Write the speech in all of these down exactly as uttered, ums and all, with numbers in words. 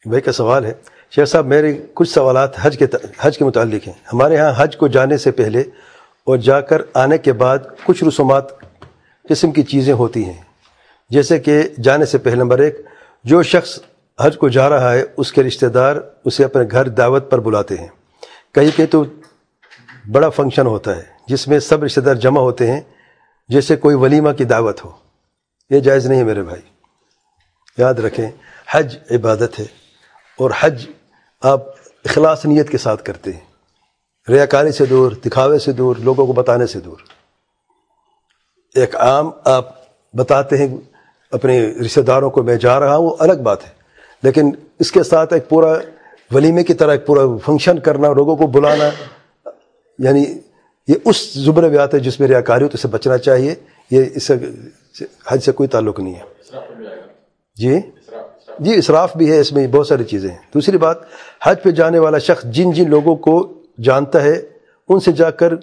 بھائی کا سوال ہے، شیخ صاحب میرے کچھ سوالات حج کے حج کے متعلق ہیں۔ ہمارے ہاں حج کو جانے سے پہلے اور جا کر آنے کے بعد کچھ رسومات قسم کی چیزیں ہوتی ہیں، جیسے کہ جانے سے پہلے نمبر ایک، جو شخص حج کو جا رہا ہے اس کے رشتہ دار اسے اپنے گھر دعوت پر بلاتے ہیں۔ کہیں کہ تو بڑا فنکشن ہوتا ہے جس میں سب رشتہ دار جمع ہوتے ہیں، جیسے کوئی ولیمہ کی دعوت ہو، یہ جائز نہیں ہے میرے بھائی۔ یاد رکھیں حج عبادت ہے، اور حج آپ اخلاص نیت کے ساتھ کرتے ہیں، ریاکاری سے دور، دکھاوے سے دور، لوگوں کو بتانے سے دور۔ ایک عام آپ بتاتے ہیں اپنے رشتہ داروں کو میں جا رہا ہوں، وہ الگ بات ہے، لیکن اس کے ساتھ ایک پورا ولیمے کی طرح ایک پورا فنکشن کرنا، لوگوں کو بلانا، یعنی یہ اس زمرے میں آتا ہے جس میں ریاکاری ہو، تو اسے بچنا چاہیے۔ یہ اس سے حج سے کوئی تعلق نہیں ہے۔ جی جی اسراف بھی ہے، اس میں بہت ساری چیزیں ہیں۔ دوسری بات، حج پہ جانے والا شخص جن جن لوگوں کو جانتا ہے ان سے جا کر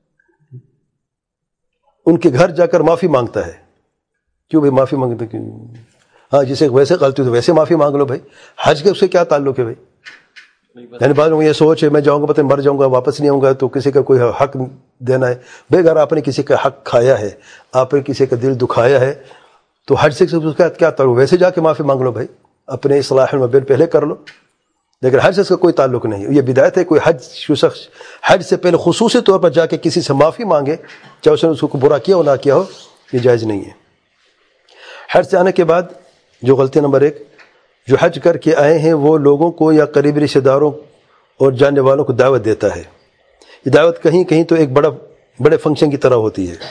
ان کے گھر جا کر معافی مانگتا ہے۔ کیوں بھائی معافی مانگتے کیوں؟ ہاں جسے ویسے غلطی ہو تو ویسے معافی مانگ لو بھائی، حج کے اس سے کیا تعلق ہے بھائی؟ یعنی بعض لوگوں یہ سوچ ہے میں جاؤں گا پتہ مر جاؤں گا واپس نہیں آؤں گا تو کسی کا کوئی حق دینا ہے۔ بھائی اگر آپ نے کسی کا حق کھایا ہے، آپ نے کسی کا دل دکھایا ہے، تو حج سے کیا تعلق؟ ویسے جا کے معافی مانگ لو بھائی، اپنے اصلاح المبین پہلے کر لو، لیکن حج سے اس کا کوئی تعلق نہیں ہے۔ یہ بدعت ہے۔ کوئی حج شخص حج سے پہلے خصوصی طور پر جا کے کسی سے معافی مانگے، چاہے اس نے اس کو برا کیا ہو نہ کیا ہو، یہ جائز نہیں ہے۔ حج سے آنے کے بعد جو غلطی نمبر ایک، جو حج کر کے آئے ہیں وہ لوگوں کو یا قریبی رشتہ داروں اور جاننے والوں کو دعوت دیتا ہے۔ یہ دعوت کہیں کہیں تو ایک بڑا بڑے فنکشن کی طرح ہوتی ہے۔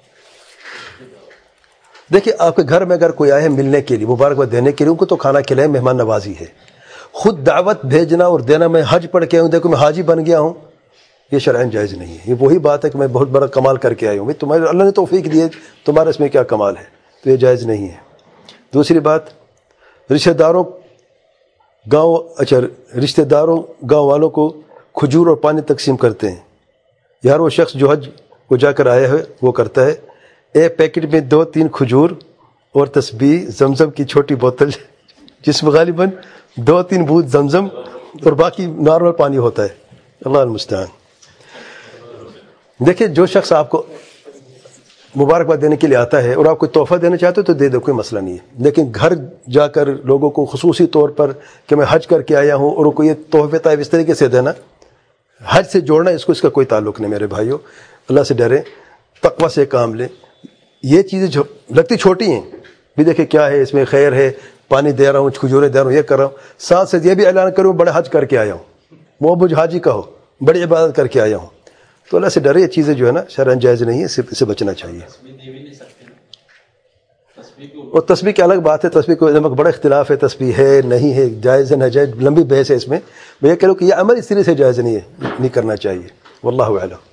دیکھیں آپ کے گھر میں اگر کوئی آئے ملنے کے لیے، مبارکباد دینے کے لیے، ان کو تو کھانا کھلائیں، مہمان نوازی ہے۔ خود دعوت بھیجنا اور دینا، میں حج پڑھ کے آؤں، دیکھو میں حاجی بن گیا ہوں، یہ شرعاً جائز نہیں ہے۔ یہ وہی بات ہے کہ میں بہت بڑا کمال کر کے آیا ہوں، تمہارے اللہ نے توفیق دی ہے، تمہارے اس میں کیا کمال ہے، تو یہ جائز نہیں ہے۔ دوسری بات، رشتہ داروں گاؤں اچھا رشتہ داروں گاؤں والوں کو کھجور اور پانی تقسیم کرتے ہیں۔ یار وہ شخص جو حج کو جا کر آیا ہے وہ کرتا ہے، ایک پیکٹ میں دو تین کھجور اور تسبیح، زمزم کی چھوٹی بوتل جس میں غالباً دو تین بوند زمزم اور باقی نارمل پانی ہوتا ہے۔ اللہ المستعان۔ دیکھیں جو شخص آپ کو مبارکباد دینے کے لیے آتا ہے اور آپ کو تحفہ دینا چاہتے ہو تو دے دو، کوئی مسئلہ نہیں ہے، لیکن گھر جا کر لوگوں کو خصوصی طور پر کہ میں حج کر کے آیا ہوں اور کوئی تحفے طائب اس طریقے سے دینا، حج سے جوڑنا، اس کو اس کا کوئی تعلق نہیں میرے بھائیوں۔ اللہ سے ڈریں، تقوی سے کام لیں۔ یہ چیزیں جو لگتی چھوٹی ہیں بھی، دیکھیں کیا ہے اس میں خیر ہے، پانی دے رہا ہوں، کھجوریں دے رہا ہوں، یہ کر رہا ہوں، ساتھ سے یہ بھی اعلان کروں بڑے حج کر کے آیا ہوں، وہ مجھ حاجی کا ہو، بڑی عبادت کر کے آیا ہوں، تو اللہ سے ڈرے۔ یہ چیزیں جو ہے نا شرعاً جائز نہیں ہے، اس سے بچنا چاہیے۔ اور تسبیح کی الگ بات ہے، تسبیح کو بڑا اختلاف ہے، تسبیح ہے نہیں ہے، جائز ہے ناجائز، لمبی بحث ہے اس میں۔ میں یہ کہہ رہا ہوں کہ یہ عمل اس طرح سے جائز نہیں ہے، نہیں کرنا چاہیے۔ واللہ اعلم۔